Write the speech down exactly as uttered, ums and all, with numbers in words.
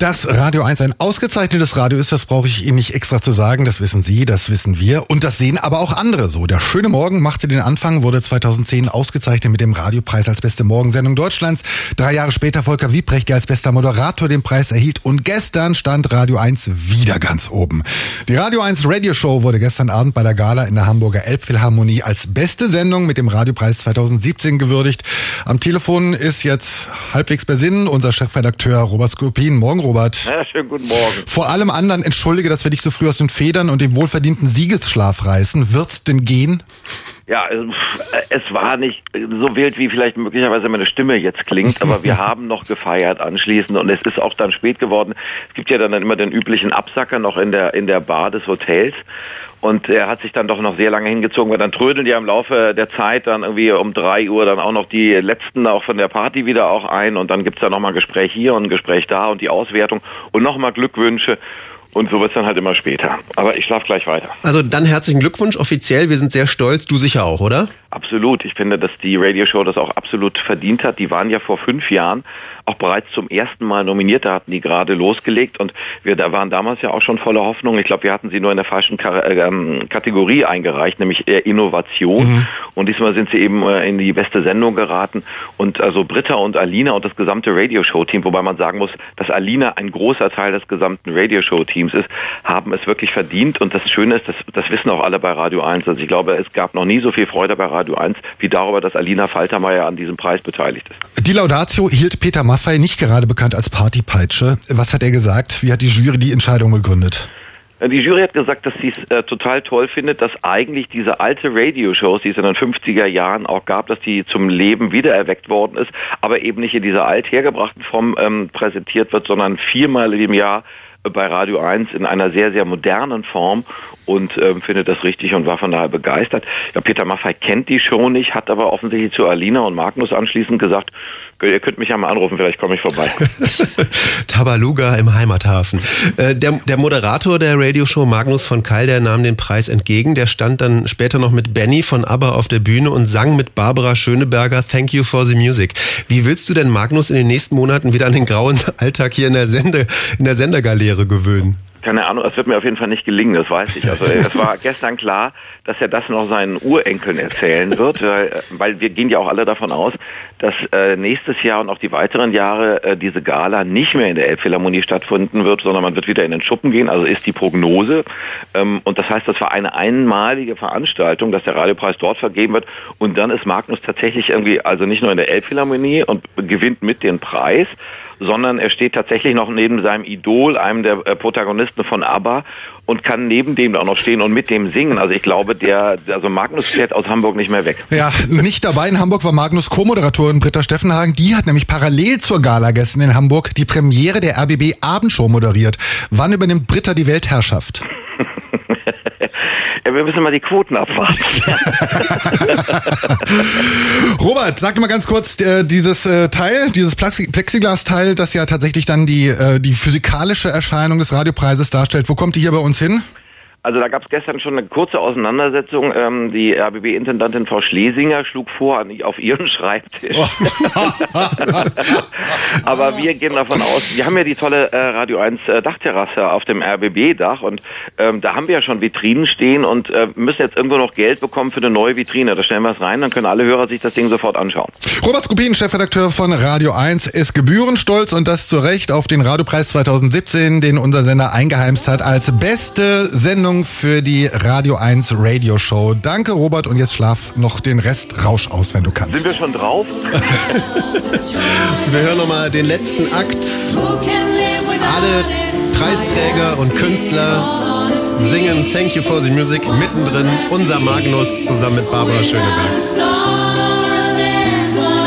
Dass Radio eins ein ausgezeichnetes Radio ist, das brauche ich Ihnen nicht extra zu sagen. Das wissen Sie, das wissen wir. Und das sehen aber auch andere so. Der schöne Morgen machte den Anfang, wurde zweitausendzehn ausgezeichnet mit dem Radiopreis als beste Morgensendung Deutschlands. Drei Jahre später Volker Wiebrecht, der als bester Moderator den Preis erhielt. Und gestern stand Radio eins wieder ganz oben. Die Radio eins Radioshow wurde gestern Abend bei der Gala in der Hamburger Elbphilharmonie als beste Sendung mit dem Radiopreis zweitausendsiebzehn gewürdigt. Am Telefon ist jetzt halbwegs bei Sinn unser Chefredakteur Robert Skopin. Morgen, Robert. Ja, schönen guten Morgen. Vor allem anderen entschuldige, dass wir dich so früh aus den Federn und dem wohlverdienten Siegesschlaf reißen. Wird's denn gehen? Ja, es war nicht so wild, wie vielleicht möglicherweise meine Stimme jetzt klingt, aber wir haben noch gefeiert anschließend und es ist auch dann spät geworden. Es gibt ja dann immer den üblichen Absacker noch in der in der Bar des Hotels. Und er hat sich dann doch noch sehr lange hingezogen, weil dann trödeln ja im Laufe der Zeit dann irgendwie um drei Uhr dann auch noch die Letzten auch von der Party wieder auch ein und dann gibt's da nochmal ein Gespräch hier und ein Gespräch da und die Auswertung und nochmal Glückwünsche. Und so wird's dann halt immer später. Aber ich schlafe gleich weiter. Also dann herzlichen Glückwunsch offiziell. Wir sind sehr stolz. Du sicher auch, oder? Absolut. Ich finde, dass die Radioshow das auch absolut verdient hat. Die waren ja vor fünf Jahren auch bereits zum ersten Mal nominiert. Da hatten die gerade losgelegt und wir da waren damals ja auch schon voller Hoffnung. Ich glaube, wir hatten sie nur in der falschen K- äh, Kategorie eingereicht, nämlich eher Innovation. Mhm. Und diesmal sind sie eben äh, in die beste Sendung geraten. Und also Britta und Alina und das gesamte Radioshow-Team, wobei man sagen muss, dass Alina ein großer Teil des gesamten Radioshow-Teams ist, haben es wirklich verdient. Und das Schöne ist, das, das wissen auch alle bei Radio eins. Also ich glaube, es gab noch nie so viel Freude bei Radio eins wie darüber, dass Alina Faltermeier an diesem Preis beteiligt ist. Die Laudatio hielt Peter Maffay, nicht gerade bekannt als Partypeitsche. Was hat er gesagt? Wie hat die Jury die Entscheidung begründet? Die Jury hat gesagt, dass sie es äh, total toll findet, dass eigentlich diese alte Radioshows, die es in den fünfziger Jahren auch gab, dass die zum Leben wiedererweckt worden ist, aber eben nicht in dieser althergebrachten Form ähm, präsentiert wird, sondern viermal im Jahr bei Radio eins in einer sehr, sehr modernen Form und ähm, findet das richtig und war von daher begeistert. Ja, Peter Maffay kennt die Show nicht, hat aber offensichtlich zu Alina und Magnus anschließend gesagt, ihr könnt mich ja mal anrufen, vielleicht komme ich vorbei. Tabaluga im Heimathafen. Äh, der, der Moderator der Radioshow, Magnus von Keil, der nahm den Preis entgegen. Der stand dann später noch mit Benny von ABBA auf der Bühne und sang mit Barbara Schöneberger Thank You for the Music. Wie willst du denn Magnus in den nächsten Monaten wieder an den grauen Alltag hier in der Sende, in der Sendergalerie gewöhnen? Keine Ahnung, es wird mir auf jeden Fall nicht gelingen, das weiß ich. Also es war gestern klar, dass er das noch seinen Urenkeln erzählen wird, weil, weil wir gehen ja auch alle davon aus, dass äh, nächstes Jahr und auch die weiteren Jahre äh, diese Gala nicht mehr in der Elbphilharmonie stattfinden wird, sondern man wird wieder in den Schuppen gehen, also ist die Prognose. Ähm, und das heißt, das war eine einmalige Veranstaltung, dass der Radiopreis dort vergeben wird und dann ist Magnus tatsächlich irgendwie, also nicht nur in der Elbphilharmonie und gewinnt mit den Preis, sondern er steht tatsächlich noch neben seinem Idol, einem der äh, Protagonisten von ABBA und kann neben dem auch noch stehen und mit dem singen. Also ich glaube, der, also Magnus fährt aus Hamburg nicht mehr weg. Ja, nicht dabei in Hamburg war Magnus Co-Moderatorin Britta Steffenhagen. Die hat nämlich parallel zur Gala gestern in Hamburg die Premiere der R B B Abendshow moderiert. Wann übernimmt Britta die Weltherrschaft? Ja, wir müssen mal die Quoten abwarten. Robert, sag mal ganz kurz, äh, dieses äh, Teil, dieses Plexi- Plexiglas-Teil, das ja tatsächlich dann die, äh, die physikalische Erscheinung des Radiopreises darstellt, wo kommt die hier bei uns hin? Also da gab es gestern schon eine kurze Auseinandersetzung. Ähm, die R B B-Intendantin Frau Schlesinger schlug vor an, auf ihren Schreibtisch. Oh. Aber wir gehen davon aus, wir haben ja die tolle äh, Radio eins äh, Dachterrasse auf dem R B B-Dach und ähm, da haben wir ja schon Vitrinen stehen und äh, müssen jetzt irgendwo noch Geld bekommen für eine neue Vitrine. Da stellen wir es rein, dann können alle Hörer sich das Ding sofort anschauen. Robert Skopin, Chefredakteur von Radio eins, ist gebührenstolz und das zu Recht auf den Radiopreis zweitausendsiebzehn, den unser Sender eingeheimst hat als beste Sendung für die Radio eins Radioshow. Danke, Robert, und jetzt schlaf noch den Rest Rausch aus, wenn du kannst. Sind wir schon drauf? Wir hören nochmal den letzten Akt. Alle Preisträger und Künstler singen Thank You for the Music. Mittendrin unser Magnus zusammen mit Barbara Schöneberg.